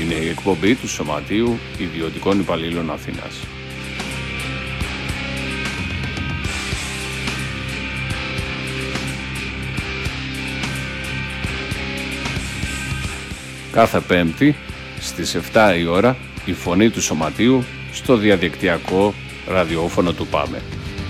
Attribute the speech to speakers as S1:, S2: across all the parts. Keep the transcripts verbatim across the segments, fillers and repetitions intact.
S1: Είναι η εκπομπή του Σωματείου Ιδιωτικών Υπαλλήλων Αθήνας. Κάθε Πέμπτη στις επτά η ώρα η φωνή του Σωματείου στο διαδικτυακό ραδιόφωνο του ΠΑΜΕ.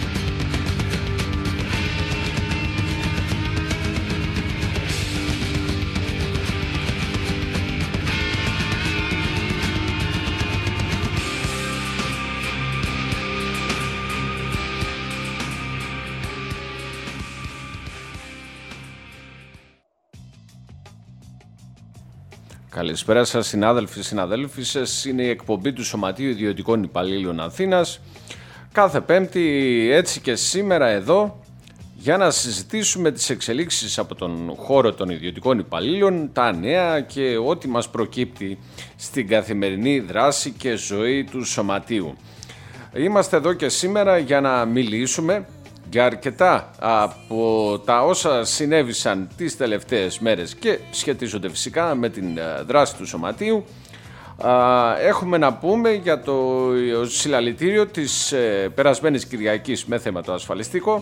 S1: Καλησπέρα σας συνάδελφοι, συναδέλφοι σας. Είναι η εκπομπή του Σωματείου Ιδιωτικών Υπαλλήλων Αθήνας. Κάθε Πέμπτη, έτσι και σήμερα εδώ, για να συζητήσουμε τις εξελίξεις από τον χώρο των ιδιωτικών υπαλλήλων, τα νέα και ό,τι μας προκύπτει στην καθημερινή δράση και ζωή του Σωματείου. Είμαστε εδώ και σήμερα για να μιλήσουμε για αρκετά από τα όσα συνέβησαν τις τελευταίες μέρες και σχετίζονται φυσικά με την δράση του Σωματείου. Έχουμε να πούμε για το συλλαλητήριο της περασμένης Κυριακής με θέμα το ασφαλιστικό.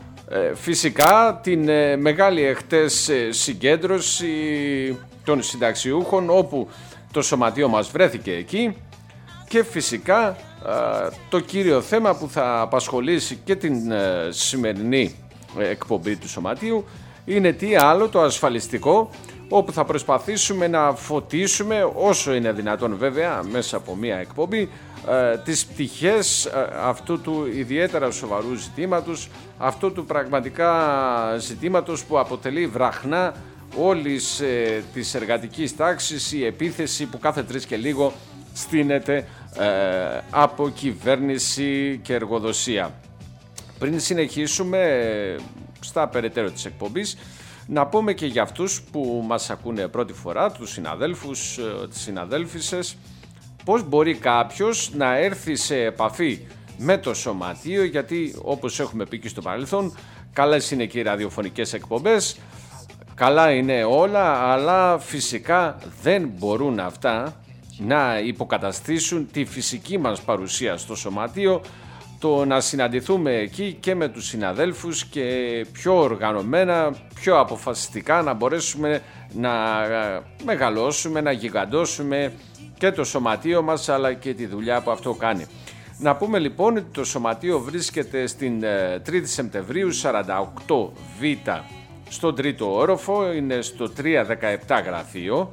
S1: Φυσικά την μεγάλη εχτες συγκέντρωση των συνταξιούχων, όπου το Σωματείο μας βρέθηκε εκεί, και φυσικά το κύριο θέμα που θα απασχολήσει και την σημερινή εκπομπή του Σωματείου είναι τι άλλο, το ασφαλιστικό, όπου θα προσπαθήσουμε να φωτίσουμε όσο είναι δυνατόν, βέβαια μέσα από μια εκπομπή, τις πτυχές αυτού του ιδιαίτερα σοβαρού ζητήματος, αυτού του πραγματικά ζητήματος που αποτελεί βραχνά όλης της εργατικής τάξης, η επίθεση που κάθε τρεις και λίγο στείνεται ε, από κυβέρνηση και εργοδοσία. Πριν συνεχίσουμε ε, στα περαιτέρω της εκπομπής, να πούμε και για αυτούς που μας ακούνε πρώτη φορά, τους συναδέλφους, ε, τις συναδέλφισες, πώς μπορεί κάποιος να έρθει σε επαφή με το Σωματείο, γιατί όπως έχουμε πει και στο παρελθόν, καλές είναι και οι ραδιοφωνικές εκπομπές, καλά είναι όλα, αλλά φυσικά δεν μπορούν αυτά να υποκαταστήσουν τη φυσική μας παρουσία στο Σωματείο, το να συναντηθούμε εκεί και με τους συναδέλφους και πιο οργανωμένα, πιο αποφασιστικά να μπορέσουμε να μεγαλώσουμε, να γιγαντώσουμε και το Σωματείο μας, αλλά και τη δουλειά που αυτό κάνει. Να πούμε λοιπόν ότι το Σωματείο βρίσκεται στην τρίτη Σεπτεμβρίου σαράντα οκτώ Β στον τρίτο όροφο, είναι στο τριακόσια δεκαεπτά γραφείο.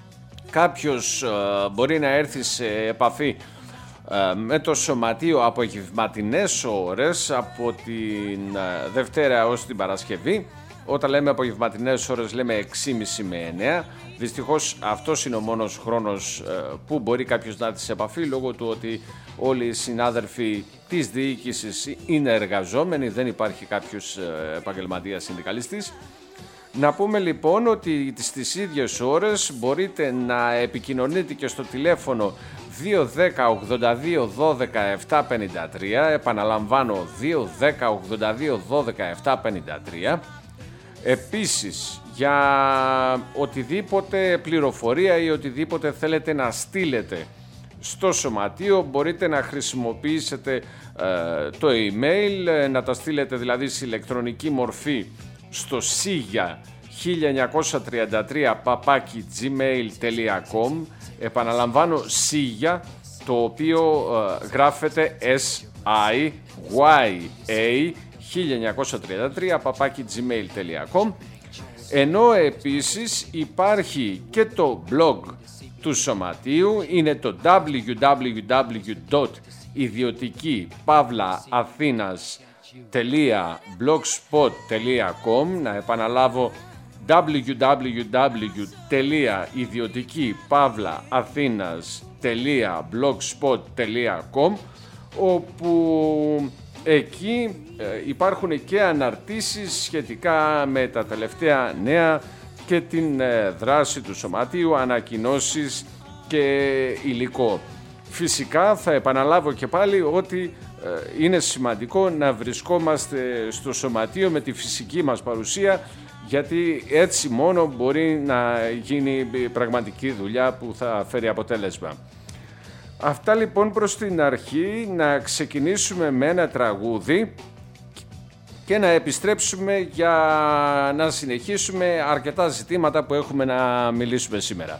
S1: Κάποιος uh, μπορεί να έρθει σε επαφή uh, με το Σωματείο απογευματινές ώρες, από την uh, Δευτέρα ως την Παρασκευή. Όταν λέμε απογευματινές ώρες λέμε έξι και μισή με εννέα. Δυστυχώς αυτός είναι ο μόνος χρόνος uh, που μπορεί κάποιος να έρθει σε επαφή, λόγω του ότι όλοι οι συνάδελφοι της διοίκησης είναι εργαζόμενοι, δεν υπάρχει κάποιος uh, επαγγελματίας συνδικαλιστής. Να πούμε λοιπόν ότι στις ίδιες ώρες μπορείτε να επικοινωνείτε και στο τηλέφωνο δύο ένα μηδέν ογδόντα δύο δώδεκα επτακόσια πενήντα τρία, επαναλαμβάνω δύο ένα μηδέν ογδόντα δύο δώδεκα επτακόσια πενήντα τρία. Επίσης, για οτιδήποτε πληροφορία ή οτιδήποτε θέλετε να στείλετε στο Σωματείο, μπορείτε να χρησιμοποιήσετε ε, το email, να τα στείλετε δηλαδή σε ηλεκτρονική μορφή στο σίγια χίλια εννιακόσια τριάντα τρία παπάκι gmail τελεία com. Επαναλαμβάνω, σίγια, το οποίο ε, γράφεται S I Y A χίλια εννιακόσια τριάντα τρία παπάκι gmail τελεία com. Ενώ επίσης υπάρχει και το blog του Σωματείου, είναι το double-u double-u double-u τελεία ιδιωτική παύλα αθήνας τελεία blogspot τελεία com. Να επαναλάβω, double-u double-u double-u τελεία ιδιωτική παύλα αθήνας τελεία blogspot τελεία com, όπου εκεί ε, υπάρχουν και αναρτήσεις σχετικά με τα τελευταία νέα και την ε, δράση του Σωματείου, ανακοινώσεις και υλικό. Φυσικά θα επαναλάβω και πάλι ότι είναι σημαντικό να βρισκόμαστε στο Σωματείο με τη φυσική μας παρουσία γιατί έτσι μόνο μπορεί να γίνει πραγματική δουλειά που θα φέρει αποτέλεσμα. Αυτά λοιπόν προς την αρχή, να ξεκινήσουμε με ένα τραγούδι και να επιστρέψουμε για να συνεχίσουμε αρκετά ζητήματα που έχουμε να μιλήσουμε σήμερα.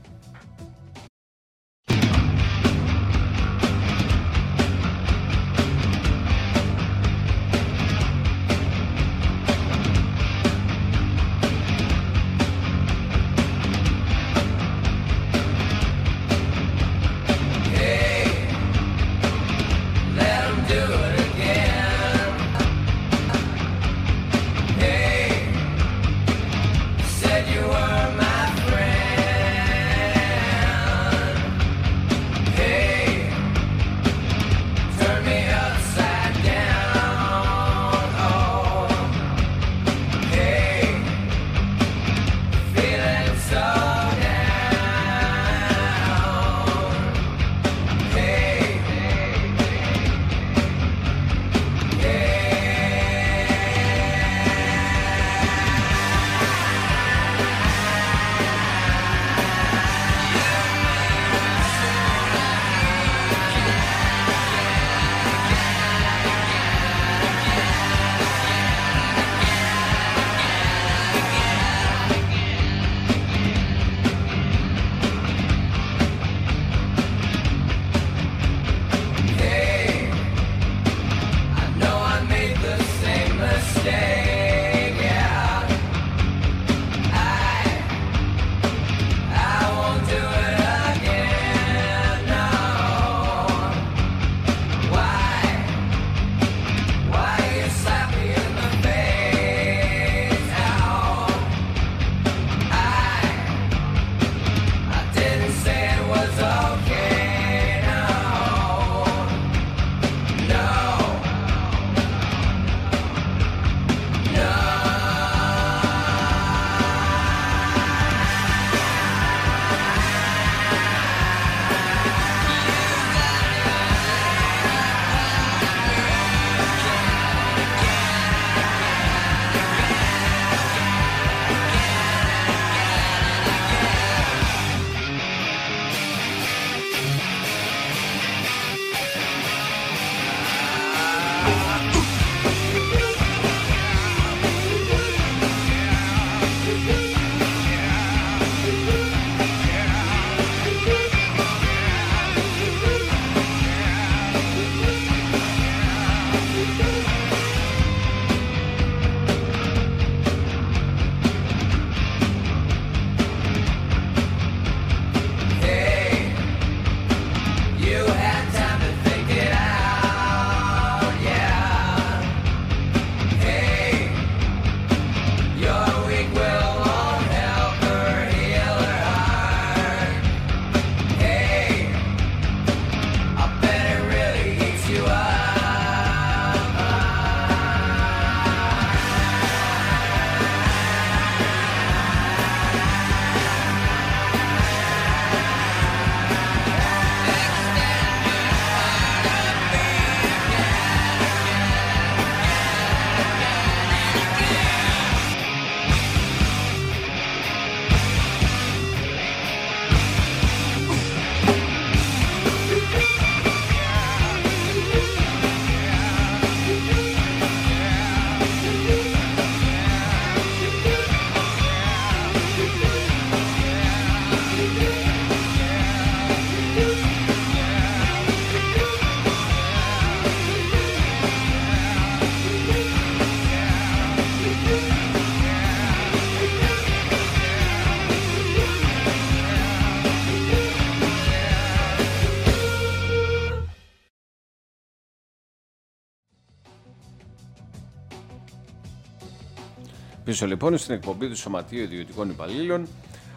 S1: Πίσω λοιπόν στην εκπομπή του Σωματείου Ιδιωτικών Υπαλλήλων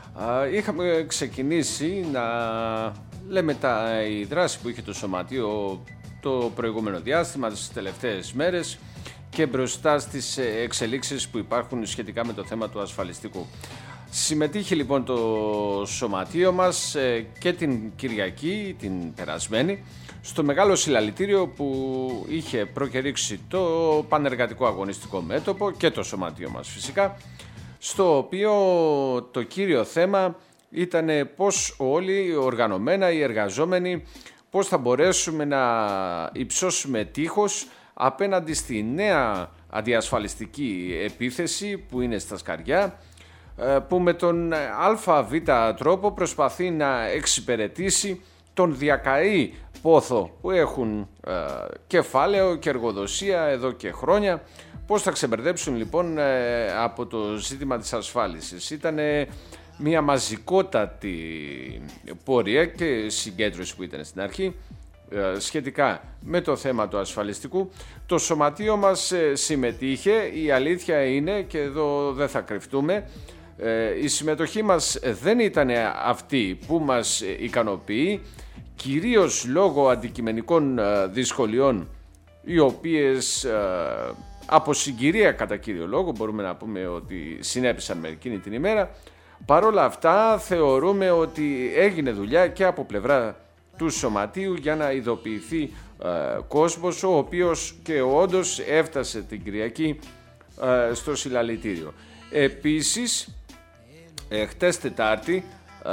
S1: είχαμε ξεκινήσει να λέμε τα, η δράση που είχε το Σωματείο το προηγούμενο διάστημα, τις τελευταίες μέρες και μπροστά στις εξελίξεις που υπάρχουν σχετικά με το θέμα του ασφαλιστικού. Συμμετείχε λοιπόν το Σωματείο μας και την Κυριακή, την περασμένη, στο μεγάλο συλλαλητήριο που είχε προκηρύξει το Πανεργατικό Αγωνιστικό Μέτωπο και το Σωματείο μας φυσικά, στο οποίο το κύριο θέμα ήταν πώς όλοι οργανωμένα οι εργαζόμενοι, πώς θα μπορέσουμε να υψώσουμε τείχος απέναντι στη νέα αντιασφαλιστική επίθεση που είναι στα Σκαριά, που με τον ΑΒ τρόπο προσπαθεί να εξυπηρετήσει τον διακαή πόθο που έχουν ε, κεφάλαιο και εργοδοσία εδώ και χρόνια. Πώς θα ξεμπερδέψουν λοιπόν ε, από το ζήτημα της ασφάλισης. Ήτανε μια μαζικότατη πορεία και συγκέντρωση που ήταν στην αρχή ε, σχετικά με το θέμα του ασφαλιστικού. Το σωματείο μας ε, συμμετείχε, η αλήθεια είναι, και εδώ δεν θα κρυφτούμε, ε, η συμμετοχή μας δεν ήταν αυτή που μας ικανοποιεί, κυρίως λόγω αντικειμενικών ε, δυσκολιών, οι οποίες ε, από συγκυρία κατά κύριο λόγο μπορούμε να πούμε ότι συνέπησαν με εκείνη την ημέρα. Παρόλα αυτά θεωρούμε ότι έγινε δουλειά και από πλευρά του σωματείου για να ειδοποιηθεί ε, κόσμος, ο οποίος και όντως έφτασε την Κυριακή ε, στο συλλαλητήριο. Επίσης, ε, χτες Τετάρτη, ε,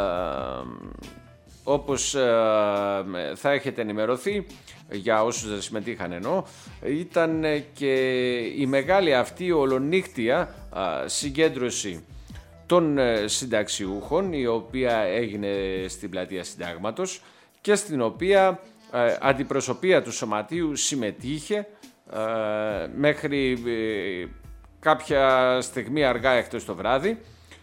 S1: όπως ε, θα έχετε ενημερωθεί, για όσους δεν συμμετείχαν εννοώ, ήταν και η μεγάλη αυτή ολονύχτια ε, συγκέντρωση των ε, συνταξιούχων, η οποία έγινε στην πλατεία Συντάγματος και στην οποία ε, αντιπροσωπεία του σωματείου συμμετείχε ε, μέχρι ε, κάποια στιγμή αργά εχθές το βράδυ.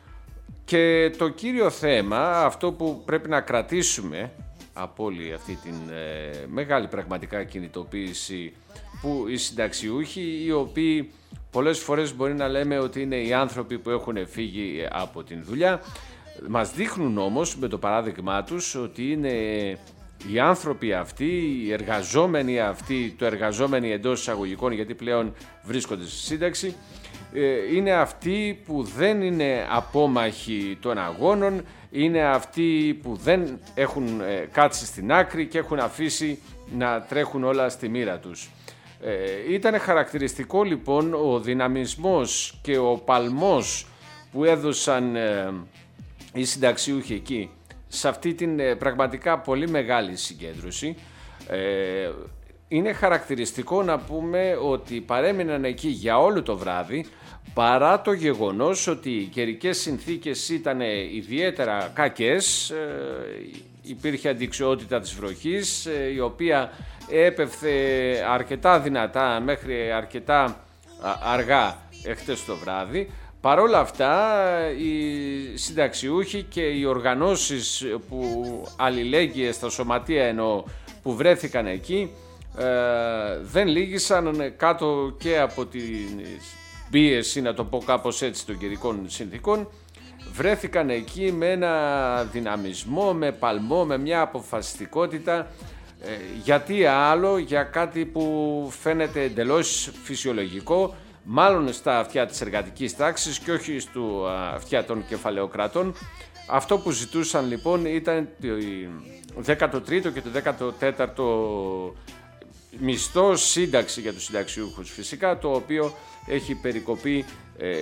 S1: Και το κύριο θέμα, αυτό που πρέπει να κρατήσουμε από όλη αυτή την ε, μεγάλη πραγματικά κινητοποίηση, που οι συνταξιούχοι, οι οποίοι πολλές φορές μπορεί να λέμε ότι είναι οι άνθρωποι που έχουν φύγει από την δουλειά, μας δείχνουν όμως με το παράδειγμά τους ότι είναι οι άνθρωποι αυτοί, οι εργαζόμενοι αυτοί, το εργαζόμενοι εντός εισαγωγικών, γιατί πλέον βρίσκονται στη σύνταξη, είναι αυτοί που δεν είναι απόμαχοι των αγώνων, είναι αυτοί που δεν έχουν κάτσει στην άκρη και έχουν αφήσει να τρέχουν όλα στη μοίρα τους. Ε, ήταν χαρακτηριστικό λοιπόν ο δυναμισμός και ο παλμός που έδωσαν ε, οι συνταξιούχοι εκεί σε αυτή την ε, πραγματικά πολύ μεγάλη συγκέντρωση. Ε, είναι χαρακτηριστικό να πούμε ότι παρέμειναν εκεί για όλο το βράδυ, παρά το γεγονός ότι οι καιρικές συνθήκες ήταν ιδιαίτερα κακές. Ε, υπήρχε αντιξιότητα της βροχής, ε, η οποία έπεφθε αρκετά δυνατά μέχρι αρκετά αργά εχθές το βράδυ. Παρόλα αυτά, οι συνταξιούχοι και οι οργανώσεις που αλληλέγγυες στα σωματεία εννοώ που βρέθηκαν εκεί ε, δεν λύγησαν κάτω και από την πίεση, να το πω κάπως έτσι, των καιρικών συνθήκων. Βρέθηκαν εκεί με ένα δυναμισμό, με παλμό, με μια αποφασιστικότητα. Ε, γιατί άλλο, για κάτι που φαίνεται εντελώς φυσιολογικό, μάλλον στα αυτιά της εργατικής τάξης και όχι στο αυτιά των κεφαλαιοκρατών. Αυτό που ζητούσαν λοιπόν ήταν το δέκατο τρίτο και το δέκατο τέταρτο μισθό σύνταξη για τους συνταξιούχους φυσικά, το οποίο έχει περικοπεί ε,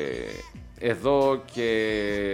S1: εδώ και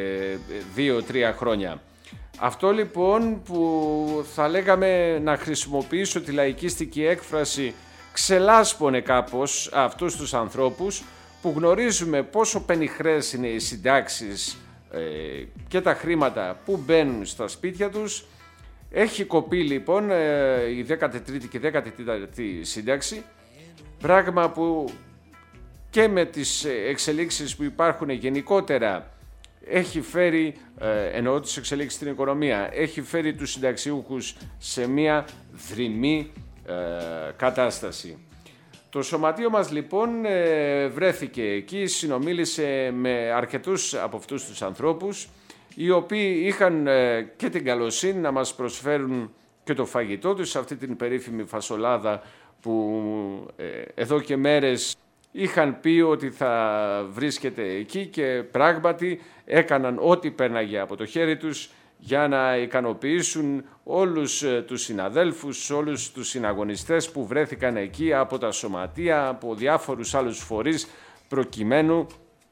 S1: δύο τρία χρόνια. Αυτό λοιπόν που θα λέγαμε, να χρησιμοποιήσω τη λαϊκίστικη έκφραση, ξελάσπωνε κάπως αυτούς τους ανθρώπους που γνωρίζουμε πόσο πενιχρές είναι οι συντάξεις ε, και τα χρήματα που μπαίνουν στα σπίτια τους. Έχει κοπεί λοιπόν ε, η δέκατη τρίτη και δέκατη τέταρτη σύνταξη, πράγμα που και με τις εξελίξεις που υπάρχουν γενικότερα έχει φέρει, ε, εννοώ τις εξελίξεις στην οικονομία, έχει φέρει τους συνταξιούχους σε μια δρυμή ε, κατάσταση. Το σωματείο μας λοιπόν ε, βρέθηκε εκεί, συνομίλησε με αρκετούς από αυτούς τους ανθρώπους, οι οποίοι είχαν ε, και την καλοσύνη να μας προσφέρουν και το φαγητό τους σε αυτή την περίφημη φασολάδα που ε, εδώ και μέρες είχαν πει ότι θα βρίσκεται εκεί, και πράγματι έκαναν ό,τι πέρναγε από το χέρι τους για να ικανοποιήσουν όλους τους συναδέλφους, όλους τους συναγωνιστές που βρέθηκαν εκεί από τα σωματεία, από διάφορους άλλους φορείς, προκειμένου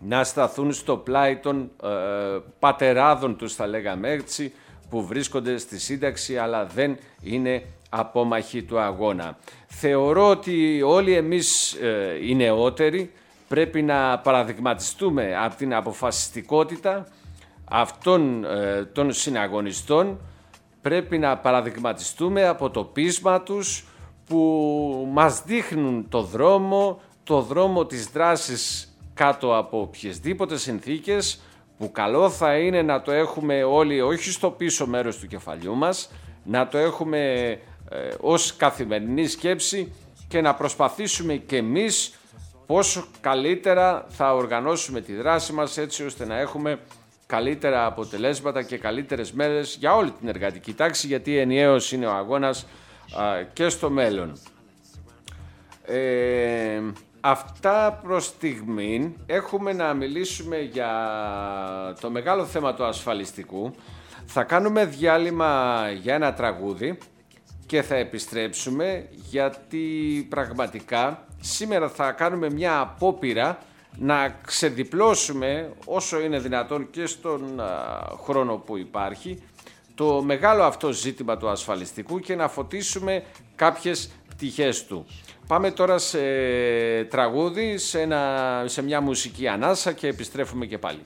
S1: να σταθούν στο πλάι των ε, πατεράδων τους, θα λέγαμε έτσι, που βρίσκονται στη σύνταξη αλλά δεν είναι απόμαχοι του αγώνα. Θεωρώ ότι όλοι εμείς ε, οι νεότεροι πρέπει να παραδειγματιστούμε από την αποφασιστικότητα αυτών ε, των συναγωνιστών, πρέπει να παραδειγματιστούμε από το πείσμα τους που μας δείχνουν το δρόμο, το δρόμο της δράσης κάτω από οποιασδήποτε συνθήκες, που καλό θα είναι να το έχουμε όλοι όχι στο πίσω μέρος του κεφαλιού μας, να το έχουμε ε, ως καθημερινή σκέψη και να προσπαθήσουμε και εμείς πόσο καλύτερα θα οργανώσουμε τη δράση μας, έτσι ώστε να έχουμε καλύτερα αποτελέσματα και καλύτερες μέρες για όλη την εργατική τάξη, γιατί ενιαίος είναι ο αγώνας α, και στο μέλλον. Ε, αυτά προς στιγμήν. Έχουμε να μιλήσουμε για το μεγάλο θέμα του ασφαλιστικού. Θα κάνουμε διάλειμμα για ένα τραγούδι και θα επιστρέψουμε, γιατί πραγματικά σήμερα θα κάνουμε μια απόπειρα να ξεδιπλώσουμε όσο είναι δυνατόν και στον α, χρόνο που υπάρχει το μεγάλο αυτό ζήτημα του ασφαλιστικού και να φωτίσουμε κάποιες πτυχές του. Πάμε τώρα σε τραγούδι, σε, ένα, σε μια μουσική ανάσα και επιστρέφουμε και πάλι.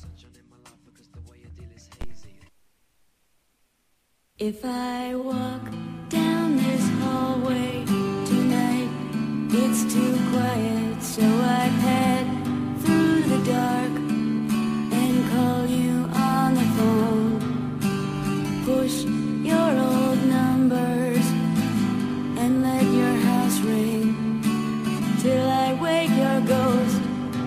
S2: If I walk down this hallway tonight, it's too quiet, so I head through the dark and call you on the phone. Push your old numbers and let your house ring till I wake your ghost.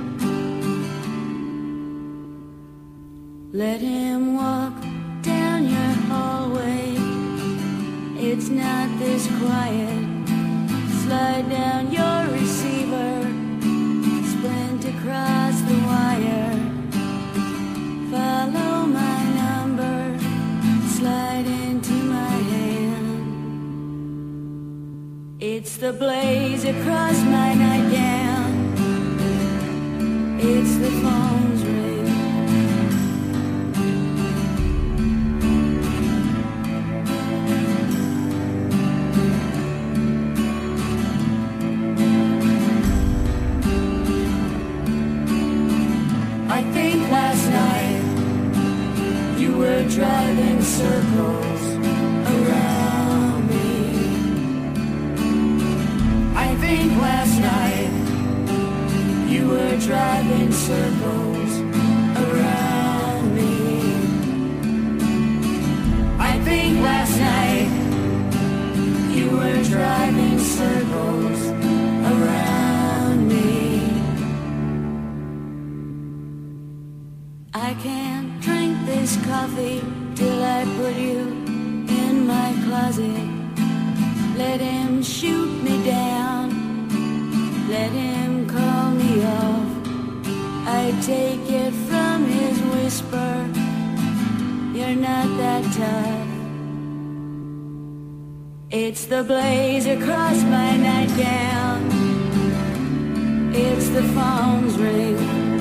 S2: Let him walk down your hallway. It's not this quiet. Slide down your receiver, sprint across the wire. Follow my number, slide into my hand. It's the blaze across my nightgown. It's the phone's ring. Driving circles around me. I think last night you were driving circles around me. I think last night you were driving circles around me. I can't drink this coffee till I put you in my closet. Let him shoot me down, let him call me off. I take it from his whisper, you're not that tough. It's the blaze across my nightgown. It's the phone's ring.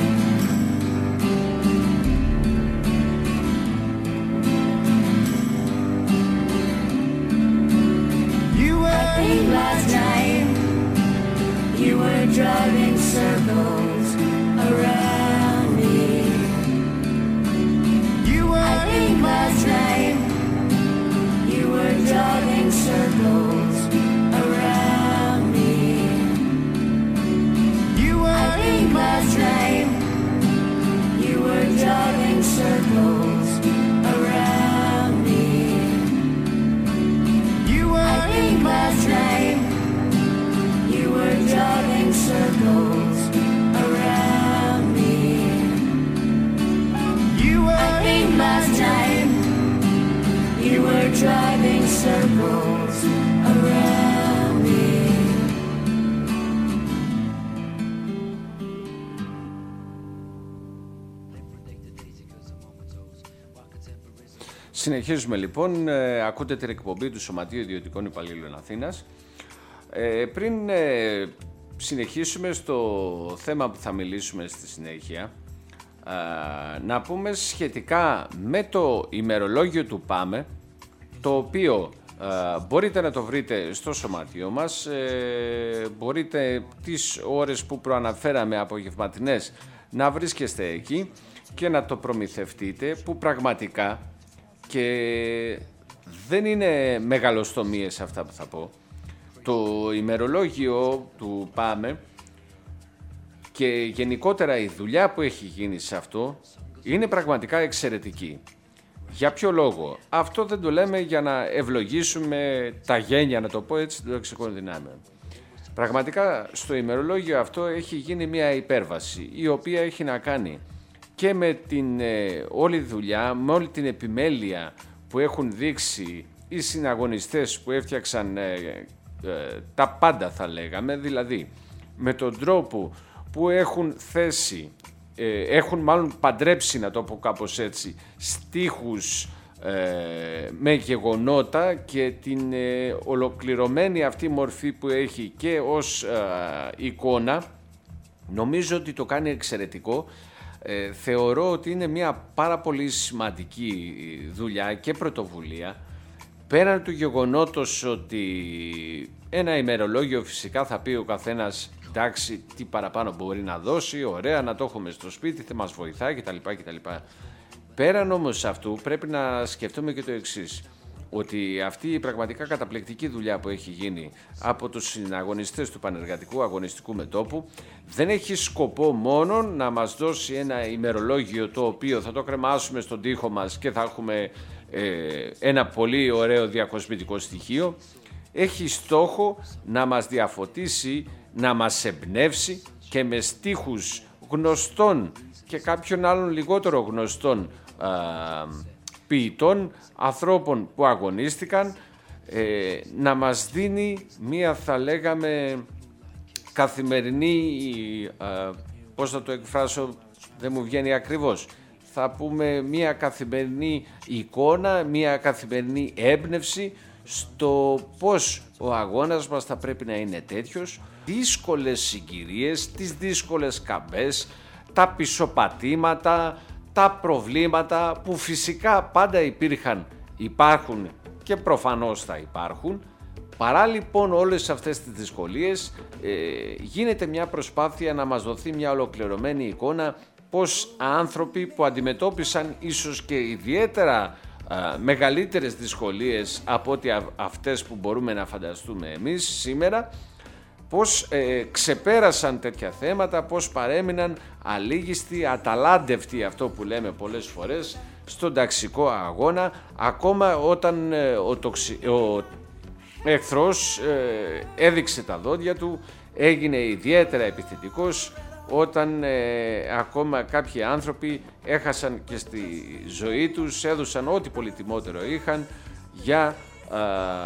S2: Last night you were driving circles around me. You were I think last night you were driving circles around me. You were I think last night you were driving circles around me. You were I think last night you were driving circles around me. You were I think last night you were driving circles around me.
S1: Συνεχίζουμε λοιπόν, ε, ακούτε την εκπομπή του Σωματείου Ιδιωτικών Υπαλλήλων Αθήνας. Ε, πριν ε, συνεχίσουμε στο θέμα που θα μιλήσουμε στη συνέχεια, να πούμε σχετικά με το ημερολόγιο του ΠΑΜΕ, το οποίο μπορείτε να το βρείτε στο σωματείο μας, μπορείτε τις ώρες που προαναφέραμε απογευματινές να βρίσκεστε εκεί και να το προμηθευτείτε, που πραγματικά, και δεν είναι μεγαλοστομίες αυτά που θα πω, το ημερολόγιο του ΠΑΜΕ και γενικότερα η δουλειά που έχει γίνει σε αυτό είναι πραγματικά εξαιρετική. Για ποιο λόγο? Αυτό δεν το λέμε για να ευλογήσουμε τα γένια, να το πω έτσι, των λεξικών δυνάμεων. Πραγματικά στο ημερολόγιο αυτό έχει γίνει μια υπέρβαση, η οποία έχει να κάνει και με την ε, όλη δουλειά, με όλη την επιμέλεια που έχουν δείξει οι συναγωνιστές που έφτιαξαν ε, ε, τα πάντα, θα λέγαμε, δηλαδή με τον τρόπο που έχουν θέσει, ε, έχουν μάλλον παντρέψει, να το πω κάπως έτσι, στίχους ε, με γεγονότα και την ε, ολοκληρωμένη αυτή μορφή που έχει και ως ε, εικόνα, νομίζω ότι το κάνει εξαιρετικό. Ε, θεωρώ ότι είναι μια πάρα πολύ σημαντική δουλειά και πρωτοβουλία, πέραν του γεγονότος ότι ένα ημερολόγιο φυσικά θα πει ο καθένας, εντάξει, τι παραπάνω μπορεί να δώσει, ωραία, να το έχουμε στο σπίτι, θα μας βοηθάει κτλ. κτλ. Πέραν όμως αυτού πρέπει να σκεφτούμε και το εξής, ότι αυτή η πραγματικά καταπληκτική δουλειά που έχει γίνει από τους συναγωνιστές του Πανεργατικού Αγωνιστικού Μετώπου δεν έχει σκοπό μόνο να μας δώσει ένα ημερολόγιο το οποίο θα το κρεμάσουμε στον τοίχο μας και θα έχουμε ε, ένα πολύ ωραίο διακοσμητικό στοιχείο. Έχει στόχο να μας διαφωτίσει, να μας εμπνεύσει και με στίχους γνωστών και κάποιων άλλων λιγότερο γνωστών α, ποιητών, ανθρώπων που αγωνίστηκαν, ε, να μας δίνει μία, θα λέγαμε, καθημερινή, α, πώς θα το εκφράσω, δεν μου βγαίνει ακριβώς, θα πούμε μία καθημερινή εικόνα, μία καθημερινή έμπνευση στο πώς ο αγώνας μας θα πρέπει να είναι τέτοιος, δύσκολες συγκυρίες, τις δύσκολες καμπές, τα πισωπατήματα, τα προβλήματα που φυσικά πάντα υπήρχαν, υπάρχουν και προφανώς θα υπάρχουν. Παρά λοιπόν όλες αυτές τις δυσκολίες ε, γίνεται μια προσπάθεια να μας δοθεί μια ολοκληρωμένη εικόνα πως άνθρωποι που αντιμετώπισαν ίσως και ιδιαίτερα α, μεγαλύτερες δυσκολίες από ότι α, αυτές που μπορούμε να φανταστούμε εμείς σήμερα, πώς ε, ξεπέρασαν τέτοια θέματα, πώς παρέμειναν αλίγιστοι, αταλάντευτοι, αυτό που λέμε πολλές φορές, στον ταξικό αγώνα, ακόμα όταν ε, ο, τοξι, ο εχθρός ε, έδειξε τα δόντια του, έγινε ιδιαίτερα επιθετικός, όταν ε, ακόμα κάποιοι άνθρωποι έχασαν και στη ζωή τους, έδωσαν ό,τι πολυτιμότερο είχαν για α,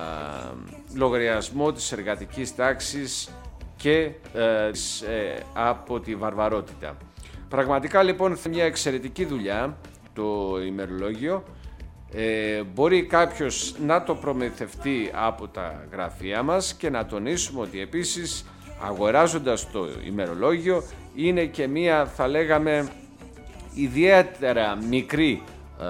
S1: λογαριασμό της εργατικής τάξης και ε, ε, από τη βαρβαρότητα. Πραγματικά λοιπόν είναι μια εξαιρετική δουλειά το ημερολόγιο. Ε, μπορεί κάποιος να το προμηθευτεί από τα γραφεία μας και να τονίσουμε ότι επίσης αγοράζοντας το ημερολόγιο είναι και μία, θα λέγαμε, ιδιαίτερα μικρή ε,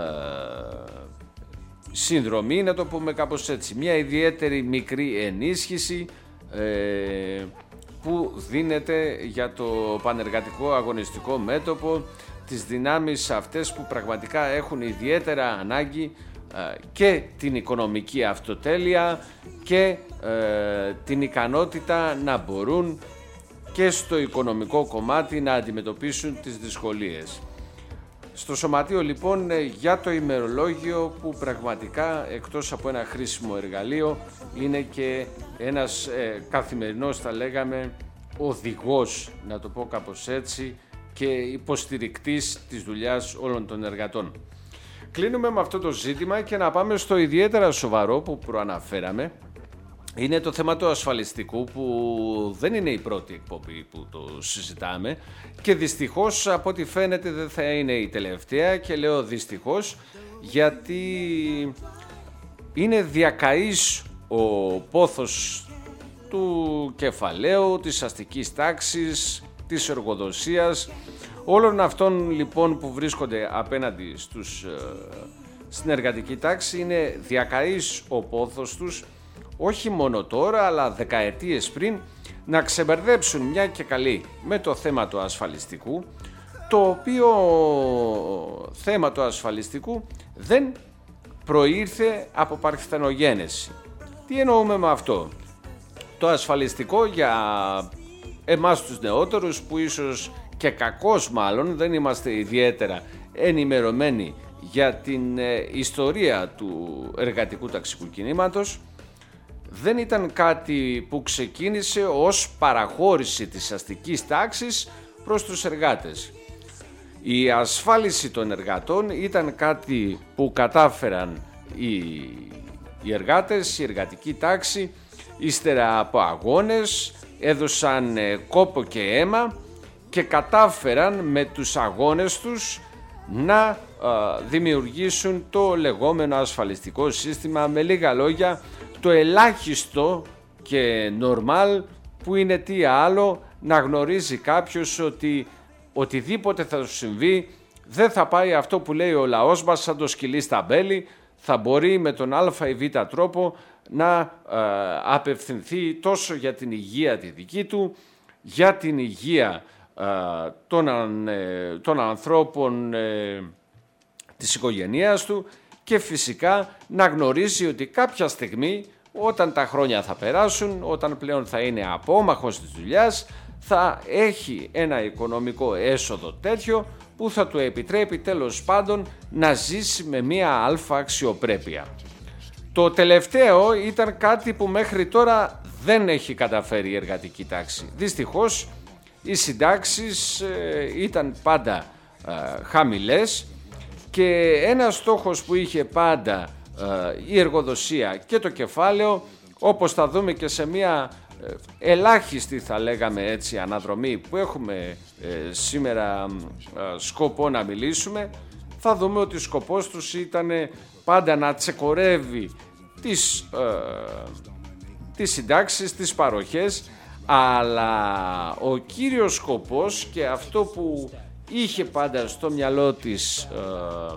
S1: συνδρομή, να το πούμε κάπως έτσι, μια ιδιαίτερη μικρή ενίσχυση ε, που δίνεται για το Πανεργατικό Αγωνιστικό Μέτωπο, τις δυνάμεις αυτές που πραγματικά έχουν ιδιαίτερα ανάγκη ε, και την οικονομική αυτοτέλεια και ε, την ικανότητα να μπορούν και στο οικονομικό κομμάτι να αντιμετωπίσουν τις δυσκολίες. Στο σωματείο λοιπόν για το ημερολόγιο, που πραγματικά εκτός από ένα χρήσιμο εργαλείο είναι και ένας ε, καθημερινός, θα λέγαμε, οδηγός, να το πω κάπως έτσι, και υποστηρικτής της δουλειάς όλων των εργατών. Κλείνουμε με αυτό το ζήτημα και να πάμε στο ιδιαίτερα σοβαρό που προαναφέραμε. Είναι το θέμα του ασφαλιστικού, που δεν είναι η πρώτη εκπομπή που το συζητάμε και δυστυχώς από ό,τι φαίνεται δεν θα είναι η τελευταία, και λέω δυστυχώς γιατί είναι διακαής ο πόθος του κεφαλαίου, της αστικής τάξης, της εργοδοσίας, όλων αυτών λοιπόν που βρίσκονται απέναντι στους, στην εργατική τάξη. Είναι διακαής ο πόθος τους, όχι μόνο τώρα αλλά δεκαετίες πριν, να ξεμπερδέψουν μια και καλή με το θέμα του ασφαλιστικού, το οποίο θέμα του ασφαλιστικού δεν προήρθε από παρθενογένεση. Τι εννοούμε με αυτό? Το ασφαλιστικό για εμάς τους νεότερους, που ίσως και κακώς μάλλον δεν είμαστε ιδιαίτερα ενημερωμένοι για την ε, ιστορία του εργατικού ταξικού κινήματος, δεν ήταν κάτι που ξεκίνησε ως παραχώρηση της αστικής τάξης προς τους εργάτες. Η ασφάλιση των εργατών ήταν κάτι που κατάφεραν οι, οι εργάτες, η εργατική τάξη, ύστερα από αγώνες, έδωσαν κόπο και αίμα και κατάφεραν με τους αγώνες τους να α, δημιουργήσουν το λεγόμενο ασφαλιστικό σύστημα, με λίγα λόγια το ελάχιστο και νορμάλ, που είναι τι άλλο να γνωρίζει κάποιος ότι οτιδήποτε θα του συμβεί δεν θα πάει αυτό που λέει ο λαός μας σαν το σκυλί στα μπέλη, θα μπορεί με τον α ή β τρόπο να ε, απευθυνθεί τόσο για την υγεία τη δική του, για την υγεία ε, των, ε, των ανθρώπων ε, της οικογένειάς του, και φυσικά να γνωρίζει ότι κάποια στιγμή, όταν τα χρόνια θα περάσουν, όταν πλέον θα είναι απόμαχος της δουλειάς, θα έχει ένα οικονομικό έσοδο τέτοιο που θα του επιτρέπει τέλος πάντων να ζήσει με μία αλφα αξιοπρέπεια. Το τελευταίο ήταν κάτι που μέχρι τώρα δεν έχει καταφέρει η εργατική τάξη. Δυστυχώς οι συντάξεις ε, ήταν πάντα ε, χαμηλές, και ένας στόχος που είχε πάντα ε, η εργοδοσία και το κεφάλαιο, όπως θα δούμε και σε μια ε, ελάχιστη, θα λέγαμε έτσι, αναδρομή που έχουμε ε, σήμερα ε, σκοπό να μιλήσουμε, θα δούμε ότι ο σκοπός τους ήταν πάντα να τσεκορεύει τις, ε, τις συντάξεις, τις παροχές, αλλά ο κύριος σκοπός και αυτό που είχε πάντα στο μυαλό της ε,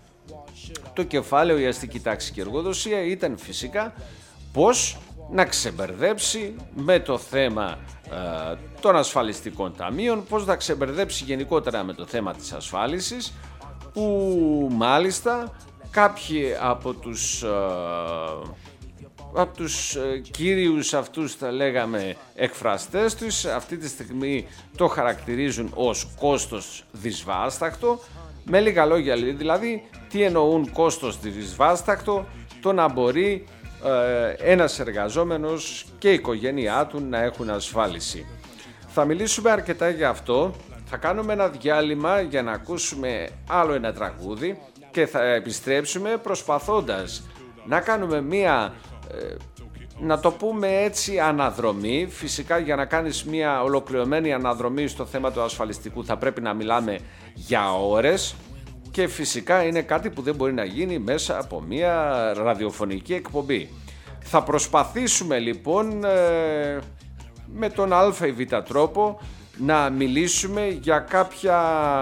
S1: το κεφάλαιο, η αστική τάξη και η εργοδοσία, ήταν φυσικά πώς να ξεμπερδέψει με το θέμα ε, των ασφαλιστικών ταμείων, πώς να ξεμπερδέψει γενικότερα με το θέμα της ασφάλισης, που μάλιστα κάποιοι από τους ε, από τους ε, κύριους αυτούς, θα λέγαμε, εκφραστές τους, αυτή τη στιγμή το χαρακτηρίζουν ως κόστος δυσβάστακτο. Με λίγα λόγια δηλαδή, τι εννοούν κόστος δυσβάστακτο? Το να μπορεί ε, ένας εργαζόμενος και η οικογένειά του να έχουν ασφάλιση. Θα μιλήσουμε αρκετά για αυτό, θα κάνουμε ένα διάλειμμα για να ακούσουμε άλλο ένα τραγούδι και θα επιστρέψουμε προσπαθώντας να κάνουμε μία, ε, να το πούμε έτσι, αναδρομή. Φυσικά για να κάνεις μία ολοκληρωμένη αναδρομή στο θέμα του ασφαλιστικού θα πρέπει να μιλάμε για ώρες, και φυσικά είναι κάτι που δεν μπορεί να γίνει μέσα από μία ραδιοφωνική εκπομπή. Θα προσπαθήσουμε λοιπόν ε, με τον α ή β τρόπο να μιλήσουμε για κάποια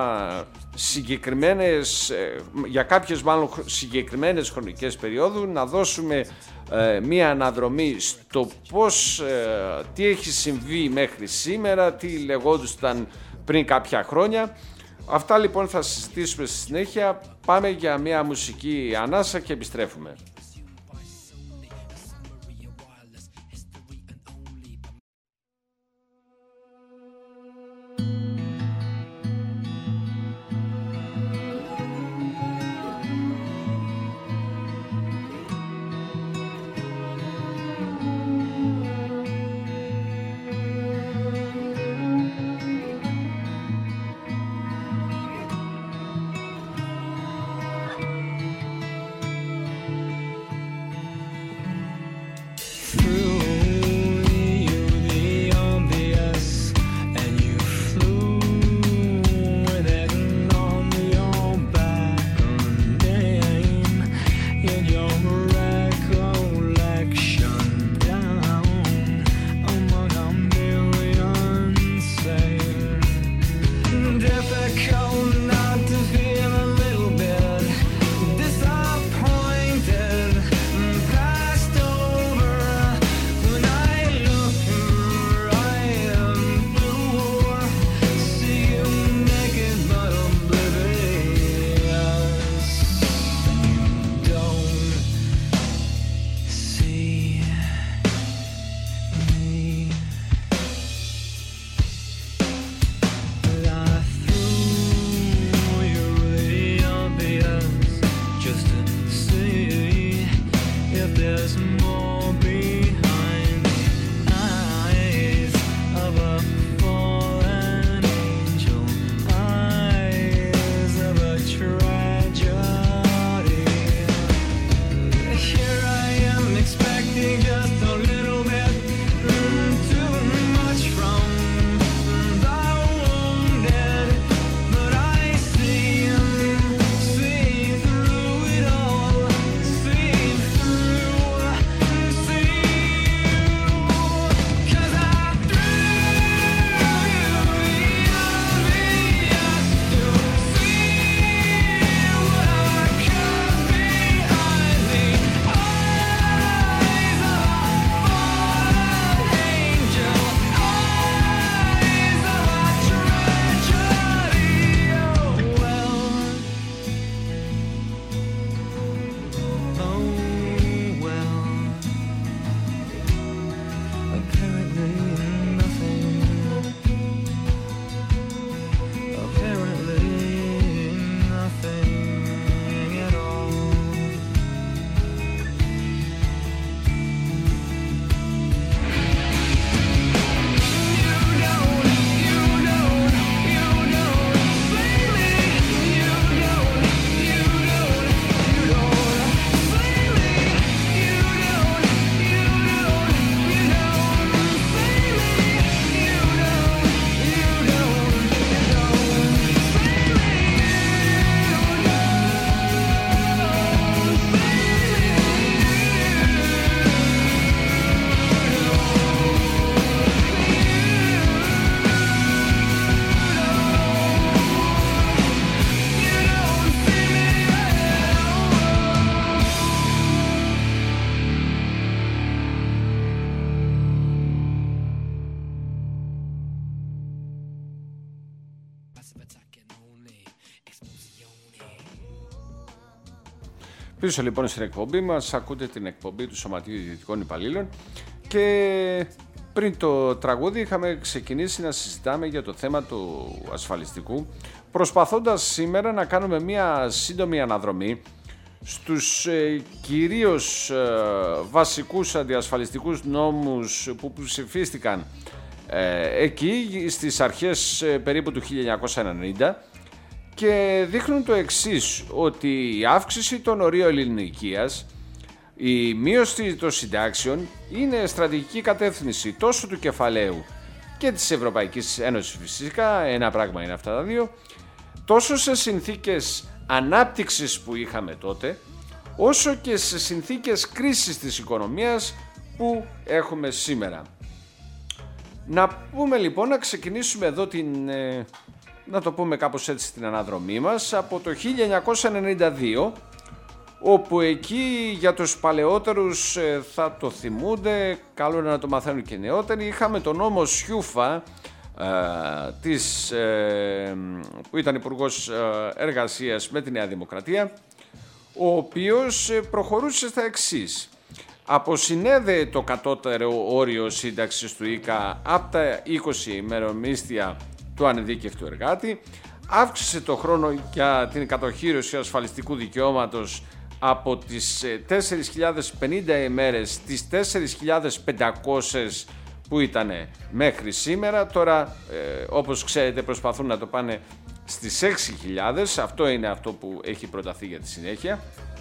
S1: συγκεκριμένες, για κάποιες μάλλον συγκεκριμένες χρονικές περιόδου, να δώσουμε ε, μία αναδρομή στο πώς, ε, τι έχει συμβεί μέχρι σήμερα, τι λεγόντουσαν πριν κάποια χρόνια. Αυτά λοιπόν θα συζητήσουμε στη συνέχεια. Πάμε για μία μουσική ανάσα και επιστρέφουμε. Πίσω λοιπόν στην εκπομπή μας ακούτε την εκπομπή του Σωματείου Ιδιωτικών Υπαλλήλων και πριν το τραγούδι είχαμε ξεκινήσει να συζητάμε για το θέμα του ασφαλιστικού, προσπαθώντας σήμερα να κάνουμε μια σύντομη αναδρομή στους ε, κυρίως ε, βασικούς αντιασφαλιστικούς νόμους που ψηφίστηκαν ε, εκεί στις αρχές ε, περίπου του χίλια εννιακόσια ενενήντα και δείχνουν το εξής, ότι η αύξηση των ορίων ηλικίας, η μείωση των συντάξεων είναι στρατηγική κατεύθυνση τόσο του κεφαλαίου και της Ευρωπαϊκής Ένωσης φυσικά, ένα πράγμα είναι αυτά τα δύο, τόσο σε συνθήκες ανάπτυξης που είχαμε τότε, όσο και σε συνθήκες κρίσης της οικονομίας που έχουμε σήμερα. Να πούμε λοιπόν, να ξεκινήσουμε εδώ την, ε, να το πούμε κάπως έτσι, την αναδρομή μας από το χίλια εννιακόσια ενενήντα δύο, όπου εκεί για τους παλαιότερους ε, θα το θυμούνται, καλό είναι να το μαθαίνουν και νεότεροι, είχαμε τον νόμο Σιούφα, ε, της, ε, που ήταν υπουργός ε, εργασίας με τη Νέα Δημοκρατία, ο οποίος ε, προχωρούσε στα εξής. Αποσυνέδεε το κατώτερο όριο σύνταξης του ΙΚΑ από τα είκοσι ημερομίσθια του ανειδίκευτου εργάτη, αύξησε το χρόνο για την κατοχήρωση ασφαλιστικού δικαιώματος από τις τέσσερις χιλιάδες πενήντα ημέρες στις τέσσερις χιλιάδες πεντακόσιες που ήταν μέχρι σήμερα. Τώρα ε, όπως ξέρετε προσπαθούν να το πάνε στις έξι χιλιάδες, αυτό είναι αυτό που έχει προταθεί για τη συνέχεια.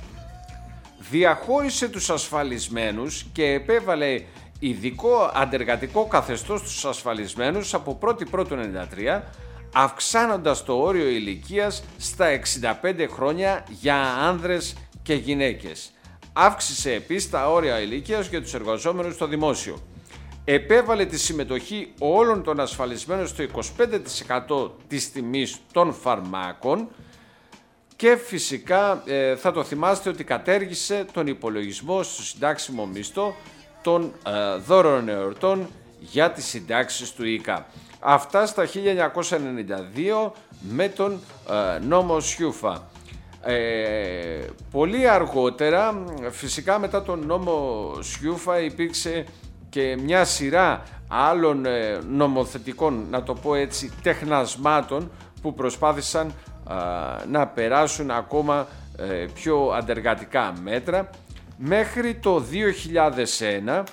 S1: Διαχώρισε τους ασφαλισμένους και επέβαλε ειδικό αντεργατικό καθεστώς στους ασφαλισμένους από πρώτη πρώτη ενενήντα τρία, αυξάνοντας το όριο ηλικίας στα εξήντα πέντε χρόνια για άνδρες και γυναίκες. Αύξησε επίσης τα όρια ηλικίας για τους εργαζόμενους στο δημόσιο. Επέβαλε τη συμμετοχή όλων των ασφαλισμένων στο είκοσι πέντε τοις εκατό της τιμής των φαρμάκων και φυσικά ε, θα το θυμάστε ότι κατέργησε τον υπολογισμό στο συντάξιμο μισθό των ε, δώρων εορτών για τις συντάξεις του ΙΚΑ. Αυτά στα χίλια εννιακόσια ενενήντα δύο με τον ε, νόμο Σιούφα. Ε, πολύ αργότερα, φυσικά μετά τον νόμο Σιούφα, υπήρξε και μια σειρά άλλων ε, νομοθετικών, να το πω έτσι, τεχνασμάτων που προσπάθησαν ε, να περάσουν ακόμα ε, πιο αντεργατικά μέτρα μέχρι το δύο χιλιάδες ένα,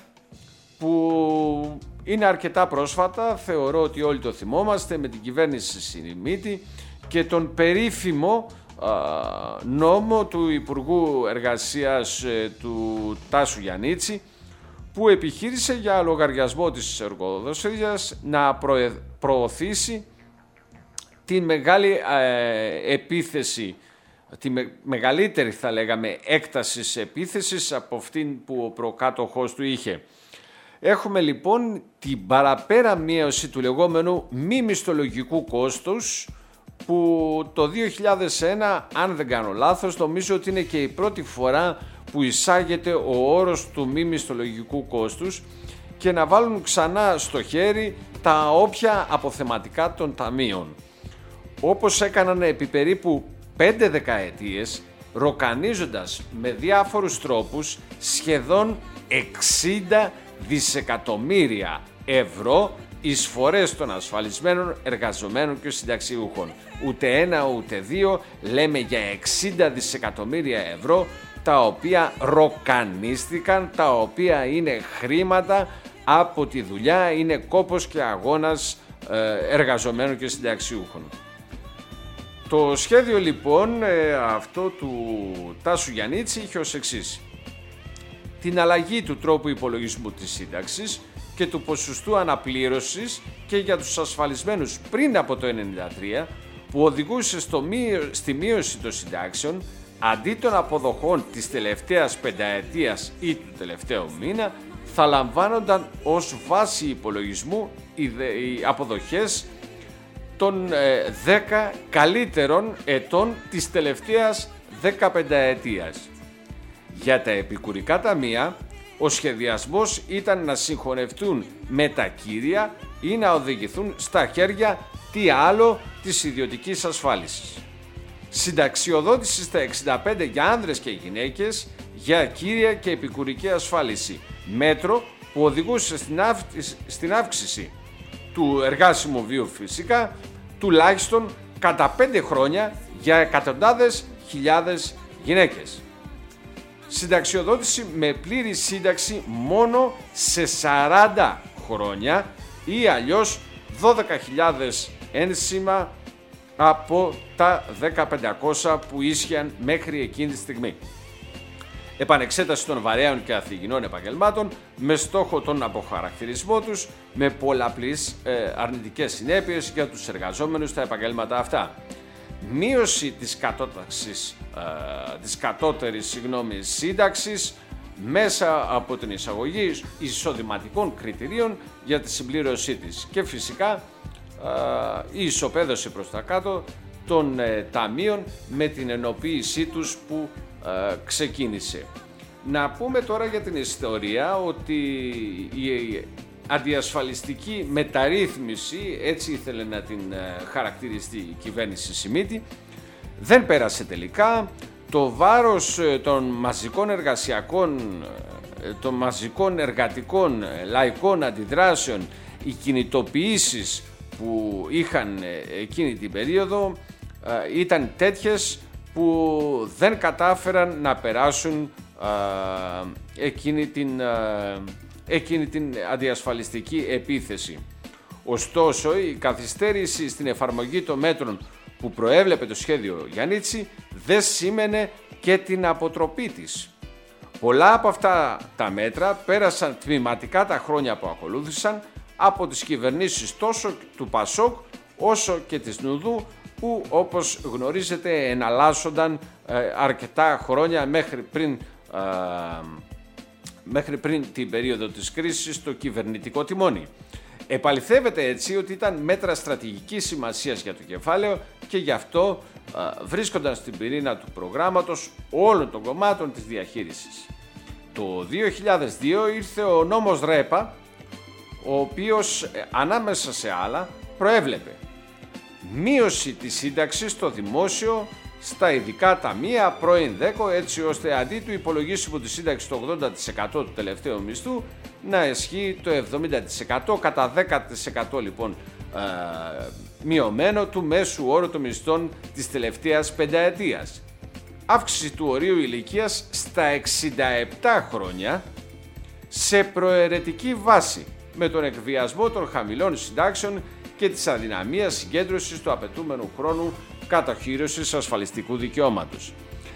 S1: που είναι αρκετά πρόσφατα, θεωρώ ότι όλοι το θυμόμαστε, με την κυβέρνηση Συνημίτη και τον περίφημο α, νόμο του Υπουργού Εργασίας ε, του Τάσου Γιαννίτση, που επιχείρησε για λογαριασμό της εργοδοσίας να προε, προωθήσει την μεγάλη ε, επίθεση, τη με, μεγαλύτερη θα λέγαμε έκτασης επίθεσης από αυτήν που ο προκάτοχός του είχε. Έχουμε λοιπόν την παραπέρα μείωση του λεγόμενου μη μισθολογικού κόστους, που το δύο χιλιάδες ένα, αν δεν κάνω λάθος, νομίζω ότι είναι και η πρώτη φορά που εισάγεται ο όρος του μη μισθολογικού κόστους, και να βάλουν ξανά στο χέρι τα όποια αποθεματικά των ταμείων, όπως έκαναν επί περίπου πέντε δεκαετίες, ροκανίζοντας με διάφορους τρόπους σχεδόν εξήντα δισεκατομμύρια ευρώ εισφορές των ασφαλισμένων, εργαζομένων και συνταξιούχων. Ούτε ένα ούτε δύο, λέμε για εξήντα δισεκατομμύρια ευρώ, τα οποία ροκανίστηκαν, τα οποία είναι χρήματα από τη δουλειά, είναι κόπος και αγώνας εργαζομένων και συνταξιούχων. Το σχέδιο λοιπόν αυτό του Τάσου Γιαννίτση είχε ως εξής: την αλλαγή του τρόπου υπολογισμού της σύνταξης και του ποσοστού αναπλήρωσης και για τους ασφαλισμένους πριν από το ενενήντα τρία, που οδηγούσε στο μείω, στη μείωση των συντάξεων, αντί των αποδοχών της τελευταίας πενταετίας ή του τελευταίου μήνα, θα λαμβάνονταν ως βάση υπολογισμού οι, οι αποδοχές των ε, δέκα καλύτερων ετών της τελευταίας δεκαπενταετίας. Για τα επικουρικά ταμεία, ο σχεδιασμός ήταν να συγχωνευτούν με τα κύρια ή να οδηγηθούν στα χέρια τι άλλο της ιδιωτικής ασφάλισης. Συνταξιοδότηση στα εξήντα πέντε για άνδρες και γυναίκες για κύρια και επικουρική ασφάλιση. Μέτρο που οδηγούσε στην, αυ... στην αύξηση του εργάσιμου βίου φυσικά τουλάχιστον κατά πέντε χρόνια για εκατοντάδες χιλιάδες γυναίκες. Συνταξιοδότηση με πλήρη σύνταξη μόνο σε σαράντα χρόνια ή αλλιώς δώδεκα χιλιάδες ένσημα από τα δέκα χιλιάδες πεντακόσια που ίσχυαν μέχρι εκείνη τη στιγμή. Επανεξέταση των βαρέων και αθλητικών επαγγελμάτων με στόχο τον αποχαρακτηρισμό τους με πολλαπλείς ε, αρνητικές συνέπειες για τους εργαζόμενους στα επαγγέλματα αυτά. Μείωση της, κατώταξης, ε, της κατώτερης συγγνώμη, σύνταξης μέσα από την εισαγωγή εισοδηματικών κριτηρίων για τη συμπλήρωσή της και φυσικά ε, η ισοπαίδωση προς τα κάτω των ε, ταμείων με την ενοποίησή τους που ε, ξεκίνησε. Να πούμε τώρα για την ιστορία ότι η αντιασφαλιστική μεταρρύθμιση, έτσι ήθελε να την ε, χαρακτηριστεί η κυβέρνηση Σιμίτη, δεν πέρασε τελικά. Το βάρος ε, των μαζικών εργασιακών, ε, των μαζικών εργατικών ε, λαϊκών αντιδράσεων, οι κινητοποιήσεις που είχαν ε, εκείνη την περίοδο ε, ήταν τέτοιες που δεν κατάφεραν να περάσουν ε, εκείνη, την, ε, εκείνη την αντιασφαλιστική επίθεση. Ωστόσο, η καθυστέρηση στην εφαρμογή των μέτρων που προέβλεπε το σχέδιο Γιαννίτση δεν σήμαινε και την αποτροπή της. Πολλά από αυτά τα μέτρα πέρασαν τμηματικά τα χρόνια που ακολούθησαν από τις κυβερνήσεις τόσο του Πασόκ όσο και της Νουδού, που όπως γνωρίζετε εναλλάσσονταν ε, αρκετά χρόνια μέχρι πριν, ε, μέχρι πριν την περίοδο της κρίσης στο κυβερνητικό τιμόνι. Επαληθεύεται έτσι ότι ήταν μέτρα στρατηγικής σημασίας για το κεφάλαιο και γι' αυτό ε, βρίσκονταν στην πυρήνα του προγράμματος όλων των κομμάτων της διαχείρισης. Το δύο χιλιάδες δύο ήρθε ο νόμος ΡΕΠΑ, ο οποίος ε, ανάμεσα σε άλλα προέβλεπε μείωση της σύνταξης στο δημόσιο, στα ειδικά ταμεία πρώην ΔΕΚΟ, έτσι ώστε αντί του υπολογίσιμου της σύνταξης το ογδόντα τοις εκατό του τελευταίου μισθού να ισχύει το εβδομήντα τοις εκατό, κατά δέκα τοις εκατό λοιπόν ε, μειωμένο του μέσου όρου των μισθών της τελευταίας πενταετίας. Αύξηση του ορίου ηλικίας στα εξήντα επτά χρόνια σε προαιρετική βάση με τον εκβιασμό των χαμηλών συντάξεων και της αδυναμίας συγκέντρωσης του απαιτούμενου χρόνου κατοχύρωσης ασφαλιστικού δικαιώματος.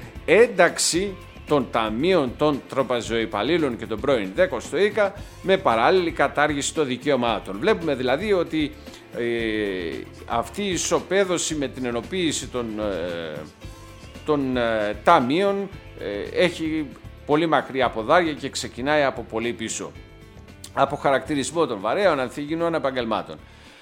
S1: Ένταξη των ταμείων των τραπεζοϊπαλλήλων και των πρώην ΔΕΚΟ στο ΙΚΑ με παράλληλη κατάργηση των δικαιωμάτων. Βλέπουμε δηλαδή ότι ε, αυτή η ισοπαίδωση με την ενοποίηση των, ε, των ε, ταμείων ε, έχει πολύ μακριά ποδάρια και ξεκινάει από πολύ πίσω. Από χαρακτηρισμό των βαρέων ανθιγυνών επαγγελμάτων.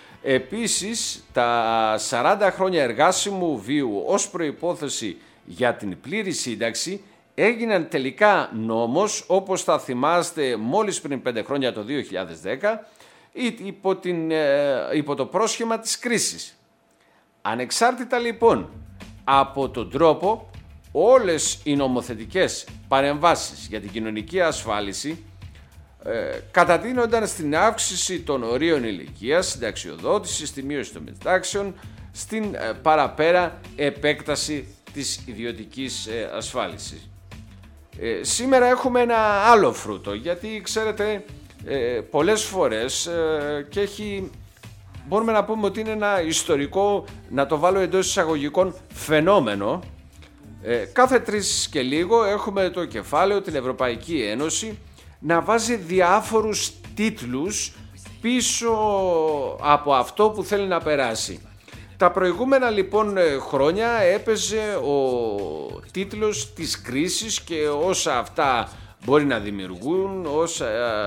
S1: Επίσης, τα σαράντα χρόνια εργάσιμου βίου ως προϋπόθεση για την πλήρη σύνταξη έγιναν τελικά νόμος, όπως θα θυμάστε μόλις πριν πέντε χρόνια το δύο χιλιάδες δέκα, υπό, την, υπό το πρόσχημα της κρίσης. Ανεξάρτητα λοιπόν από τον τρόπο, όλες οι νομοθετικές παρεμβάσεις για την κοινωνική ασφάλιση Ε, κατατείνονταν στην αύξηση των ορίων ηλικίας, συνταξιοδότηση, στη μείωση των μετάξεων, στην ε, παραπέρα επέκταση της ιδιωτικής ε, ασφάλισης. Ε, σήμερα έχουμε ένα άλλο φρούτο, γιατί ξέρετε ε, πολλές φορές ε, και έχει, μπορούμε να πούμε ότι είναι ένα ιστορικό, να το βάλω εντός εισαγωγικών, φαινόμενο. Ε, κάθε τρεις και λίγο έχουμε το κεφάλαιο, την Ευρωπαϊκή Ένωση, να βάζει διάφορους τίτλους πίσω από αυτό που θέλει να περάσει. Τα προηγούμενα λοιπόν χρόνια έπαιζε ο τίτλος της κρίσης και όσα αυτά μπορεί να δημιουργούν, όσα,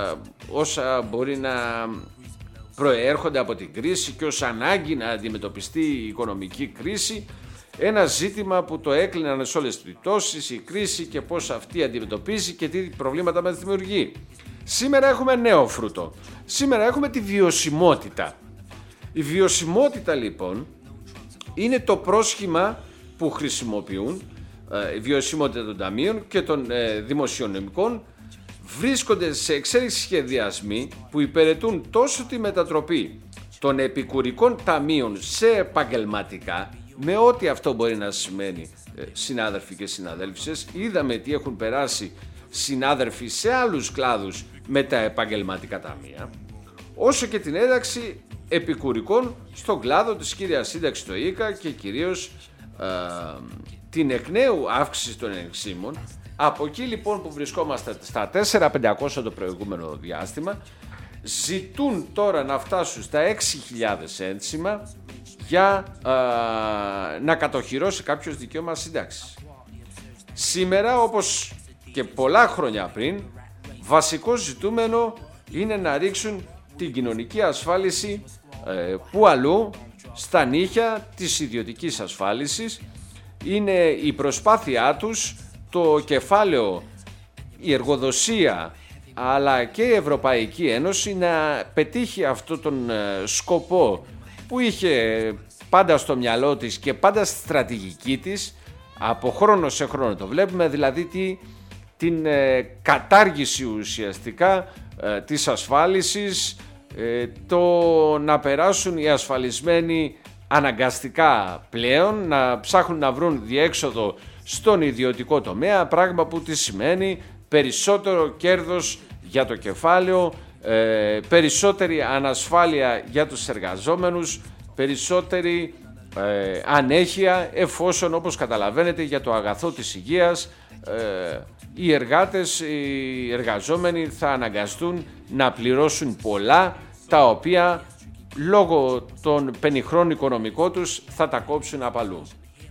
S1: όσα μπορεί να προέρχονται από την κρίση και ως ανάγκη να αντιμετωπιστεί η οικονομική κρίση. Ένα ζήτημα που το έκλειναν σε όλες τις περιπτώσεις, η κρίση και πώς αυτή αντιμετωπίζει και τι προβλήματα μας δημιουργεί. Σήμερα έχουμε νέο φρούτο. Σήμερα έχουμε τη βιωσιμότητα. Η βιωσιμότητα λοιπόν είναι το πρόσχημα που χρησιμοποιούν, η βιωσιμότητα των ταμείων και των δημοσιονομικών. Βρίσκονται σε εξέλιξη σχεδιασμοί που υπηρετούν τόσο τη μετατροπή των επικουρικών ταμείων σε επαγγελματικά, με ό,τι αυτό μπορεί να σημαίνει, συνάδελφοι και συναδέλφισες. Είδαμε τι έχουν περάσει συνάδελφοι σε άλλους κλάδους με τα επαγγελματικά ταμεία, όσο και την ένταξη επικουρικών στον κλάδο της κύριας σύνταξης στο ΙΚΑ και κυρίως ε, την εκ νέου αύξηση των ενεξήμων. Από εκεί λοιπόν που βρισκόμαστε στα τέσσερα χιλιάδες πεντακόσια το προηγούμενο διάστημα, ζητούν τώρα να φτάσουν στα έξι χιλιάδες ένσημα για ε, να κατοχυρώσει κάποιος δικαίωμα σύνταξης. Σήμερα, όπως και πολλά χρόνια πριν, βασικό ζητούμενο είναι να ρίξουν την κοινωνική ασφάλιση ε, που αλλού, στα νύχια της ιδιωτικής ασφάλισης. Είναι η προσπάθειά τους το κεφάλαιο, η εργοδοσία αλλά και η Ευρωπαϊκή Ένωση να πετύχει αυτό τον ε, σκοπό που είχε πάντα στο μυαλό της και πάντα στη στρατηγική της, από χρόνο σε χρόνο το βλέπουμε, δηλαδή τι, την ε, κατάργηση ουσιαστικά ε, της ασφάλισης, ε, το να περάσουν οι ασφαλισμένοι αναγκαστικά πλέον να ψάχνουν να βρουν διέξοδο στον ιδιωτικό τομέα, πράγμα που τι σημαίνει περισσότερο κέρδος για το κεφάλαιο, ε, περισσότερη ανασφάλεια για τους εργαζόμενους, περισσότερη ε, ανέχεια, εφόσον, όπως καταλαβαίνετε, για το αγαθό της υγείας ε, οι εργάτες, οι εργαζόμενοι θα αναγκαστούν να πληρώσουν πολλά, τα οποία λόγω των πενιχρών οικονομικών τους θα τα κόψουν απ' αλλού.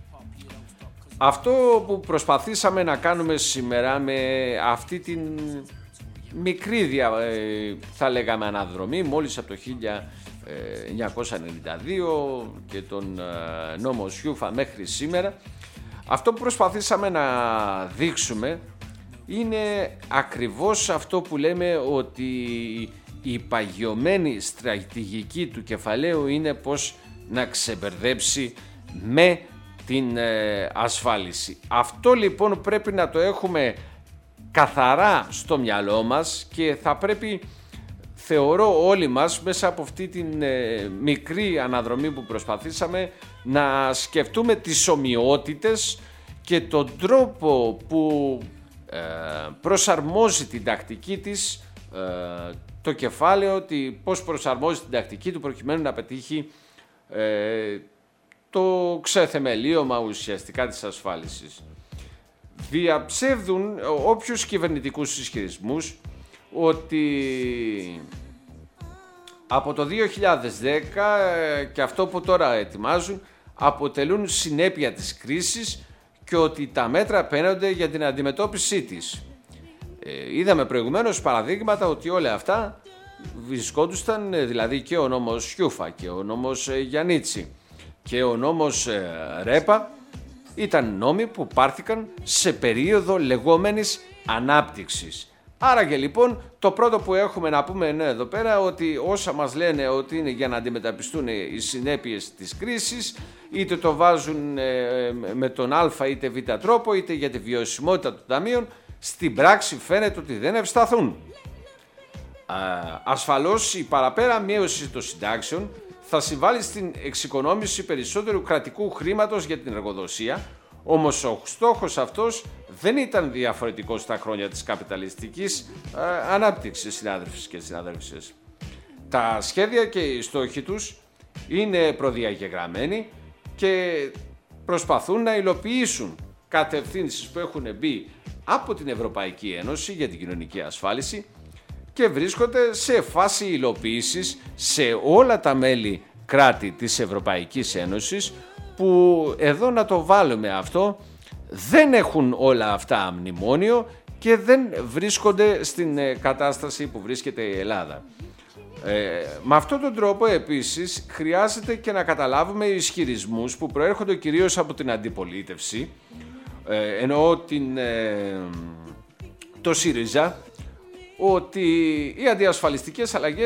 S1: Αυτό που προσπαθήσαμε να κάνουμε σήμερα με αυτή την μικρή δια, θα λέγαμε αναδρομή, μόλις από το χίλια εννιακόσια ενενήντα δύο και τον νόμο Σιούφα μέχρι σήμερα, αυτό που προσπαθήσαμε να δείξουμε είναι ακριβώς αυτό που λέμε, ότι η παγιωμένη στρατηγική του κεφαλαίου είναι πως να ξεμπερδέψει με την ε, ασφάλιση. Αυτό λοιπόν πρέπει να το έχουμε καθαρά στο μυαλό μας και θα πρέπει, θεωρώ, όλοι μας μέσα από αυτή την ε, μικρή αναδρομή που προσπαθήσαμε να σκεφτούμε τις ομοιότητες και τον τρόπο που ε, προσαρμόζει την τακτική της ε, το κεφάλαιο, ότι πώς προσαρμόζει την τακτική του προκειμένου να πετύχει ε, το ξεθεμελίωμα ουσιαστικά της ασφάλισης. Διαψεύδουν όποιους κυβερνητικούς ισχυρισμούς ότι από το δύο χιλιάδες δέκα και αυτό που τώρα ετοιμάζουν αποτελούν συνέπεια της κρίσης και ότι τα μέτρα παίρνονται για την αντιμετώπιση της. Ε, είδαμε προηγουμένως παραδείγματα ότι όλα αυτά βρισκόντουσαν, δηλαδή και ο νόμος Σιούφα και ο νόμος Γιαννίτσι και ο νόμος ε, Ρέπα, ήταν νόμοι που πάρθηκαν σε περίοδο λεγόμενης ανάπτυξης. Άρα και λοιπόν το πρώτο που έχουμε να πούμε είναι εδώ πέρα ότι όσα μας λένε ότι είναι για να αντιμετωπιστούν οι συνέπειες της κρίσης, είτε το βάζουν ε, με τον α είτε β τρόπο, είτε για τη βιωσιμότητα των ταμείων, στην πράξη φαίνεται ότι δεν ευσταθούν. Α, ασφαλώς η παραπέρα μείωση των συντάξεων θα συμβάλλει στην εξοικονόμηση περισσότερου κρατικού χρήματος για την εργοδοσία, όμως ο στόχος αυτός δεν ήταν διαφορετικός στα χρόνια της καπιταλιστικής α, ανάπτυξης, συνάδελφοι και συναδέλφισες. Τα σχέδια και οι στόχοι τους είναι προδιαγεγραμμένοι και προσπαθούν να υλοποιήσουν κατευθύνσεις που έχουν μπει από την Ευρωπαϊκή Ένωση για την κοινωνική ασφάλιση και βρίσκονται σε φάση υλοποίησης σε όλα τα μέλη κράτη της Ευρωπαϊκής Ένωσης, που εδώ να το βάλουμε αυτό, δεν έχουν όλα αυτά μνημόνιο και δεν βρίσκονται στην κατάσταση που βρίσκεται η Ελλάδα. Ε, με αυτόν τον τρόπο επίσης χρειάζεται και να καταλάβουμε ισχυρισμούς που προέρχονται κυρίως από την αντιπολίτευση, ε, εννοώ την, ε, το ΣΥΡΙΖΑ, ότι οι αντιασφαλιστικές αλλαγές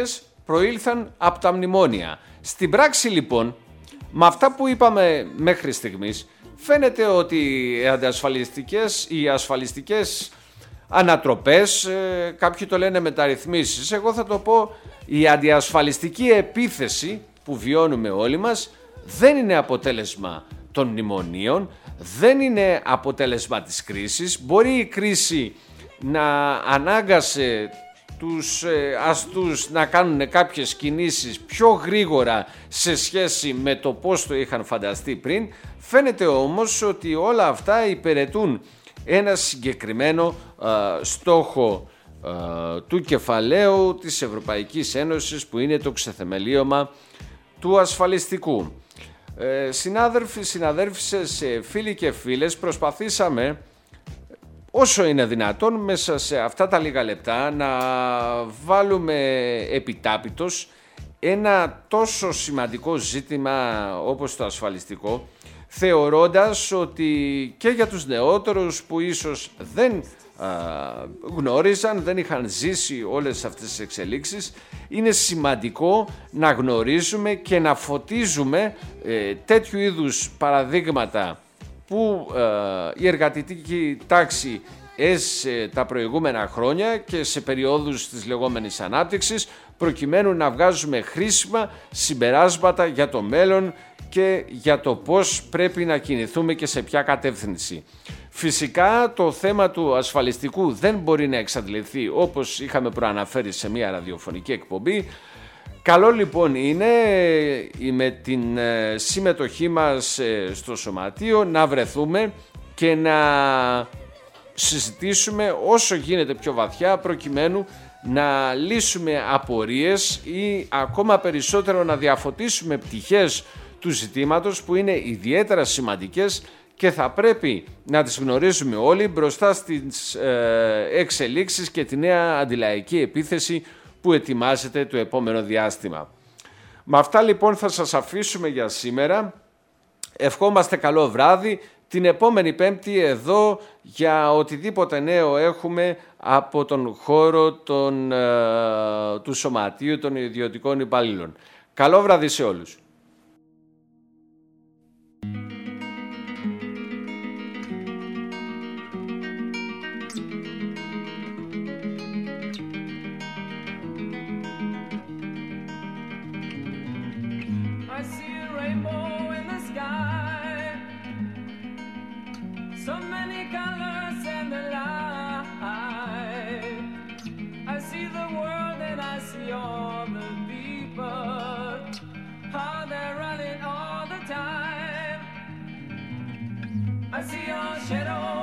S1: προήλθαν από τα μνημόνια. Στην πράξη λοιπόν, με αυτά που είπαμε μέχρι στιγμής, φαίνεται ότι οι αντιασφαλιστικές, οι ασφαλιστικές ανατροπές, ε, κάποιοι το λένε μεταρρυθμίσεις, εγώ θα το πω η αντιασφαλιστική επίθεση που βιώνουμε όλοι μας δεν είναι αποτέλεσμα των μνημονίων, δεν είναι αποτέλεσμα της κρίσης. Μπορεί η κρίση να ανάγκασε τους ε, αστούς να κάνουν κάποιες κινήσεις πιο γρήγορα σε σχέση με το πώς το είχαν φανταστεί πριν. Φαίνεται όμως ότι όλα αυτά υπηρετούν ένα συγκεκριμένο ε, στόχο ε, του κεφαλαίου της Ευρωπαϊκής Ένωσης, που είναι το ξεθεμελίωμα του ασφαλιστικού. Ε, συνάδελφοι, συναδέλφισες, φίλοι και φίλες, προσπαθήσαμε όσο είναι δυνατόν μέσα σε αυτά τα λίγα λεπτά να βάλουμε επιτάπητος ένα τόσο σημαντικό ζήτημα όπως το ασφαλιστικό, θεωρώντας ότι και για τους νεότερους που ίσως δεν α, γνώριζαν, δεν είχαν ζήσει όλες αυτές τις εξελίξεις, είναι σημαντικό να γνωρίζουμε και να φωτίζουμε ε, τέτοιου είδους παραδείγματα που ε, η εργατική τάξη έζησε τα προηγούμενα χρόνια και σε περιόδους της λεγόμενης ανάπτυξης, προκειμένου να βγάζουμε χρήσιμα συμπεράσματα για το μέλλον και για το πώς πρέπει να κινηθούμε και σε ποια κατεύθυνση. Φυσικά το θέμα του ασφαλιστικού δεν μπορεί να εξαντληθεί όπως είχαμε προαναφέρει σε μια ραδιοφωνική εκπομπή. Καλό λοιπόν είναι με την συμμετοχή μας στο Σωματείο να βρεθούμε και να συζητήσουμε όσο γίνεται πιο βαθιά, προκειμένου να λύσουμε απορίες ή ακόμα περισσότερο να διαφωτίσουμε πτυχές του ζητήματος που είναι ιδιαίτερα σημαντικές και θα πρέπει να τις γνωρίζουμε όλοι μπροστά στις ε, εξελίξεις και τη νέα αντιλαϊκή επίθεση που ετοιμάζεται το επόμενο διάστημα. Με αυτά λοιπόν θα σας αφήσουμε για σήμερα. Ευχόμαστε καλό βράδυ. Την επόμενη Πέμπτη εδώ για οτιδήποτε νέο έχουμε από τον χώρο των, ε, του Σωματείου των Ιδιωτικών Υπαλλήλων. Καλό βράδυ σε όλους.
S3: So many colors in the light. I see the world and I see all the people, how they're running all the time. I see our shadows.